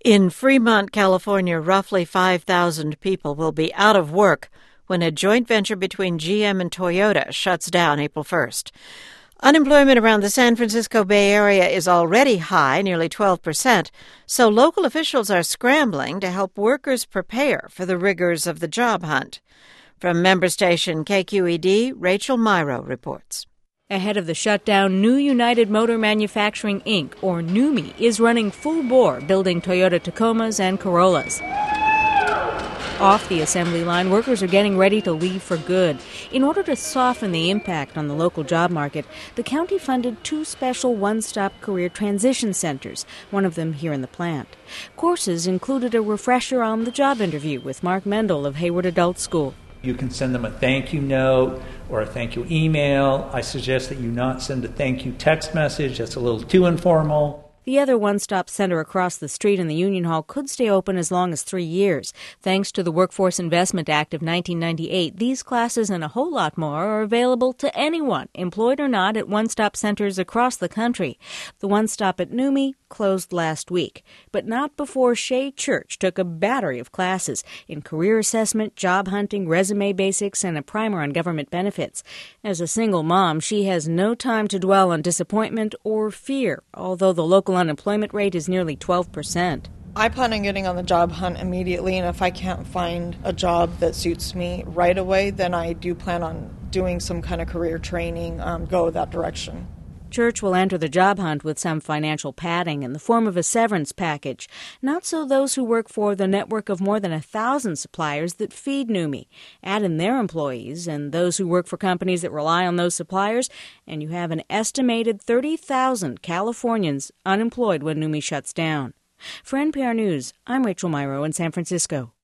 In Fremont, California, roughly 5,000 people will be out of work when a joint venture between GM and Toyota shuts down April 1st. Unemployment around the San Francisco Bay Area is already high, nearly 12%, so local officials are scrambling to help workers prepare for the rigors of the job hunt. From member station KQED, Rachel Myrow reports. Ahead of the shutdown, New United Motor Manufacturing, Inc., or NUMMI, is running full bore, building Toyota Tacomas and Corollas. Off the assembly line, workers are getting ready to leave for good. In order to soften the impact on the local job market, the county funded 2 special one-stop career transition centers, one of them here in the plant. Courses included a refresher on the job interview with Mark Mendel of Hayward Adult School. You can send them a thank you note or a thank you email. I suggest that you not send a thank you text message. That's a little too informal. The other one-stop center across the street in the Union Hall could stay open as long as 3 years. Thanks to the Workforce Investment Act of 1998, these classes and a whole lot more are available to anyone, employed or not, at one-stop centers across the country. The one-stop at NUMMI closed last week, but not before Shea Church took a battery of classes in career assessment, job hunting, resume basics, and a primer on government benefits. As a single mom, she has no time to dwell on disappointment or fear, although the local unemployment rate is nearly 12%. I plan on getting on the job hunt immediately, and if I can't find a job that suits me right away, then I do plan on doing some kind of career training, go that direction. Church will enter the job hunt with some financial padding in the form of a severance package. Not so those who work for the network of more than 1,000 suppliers that feed NUMMI. Add in their employees and those who work for companies that rely on those suppliers, and you have an estimated 30,000 Californians unemployed when NUMMI shuts down. For NPR News, I'm Rachel Myrow in San Francisco.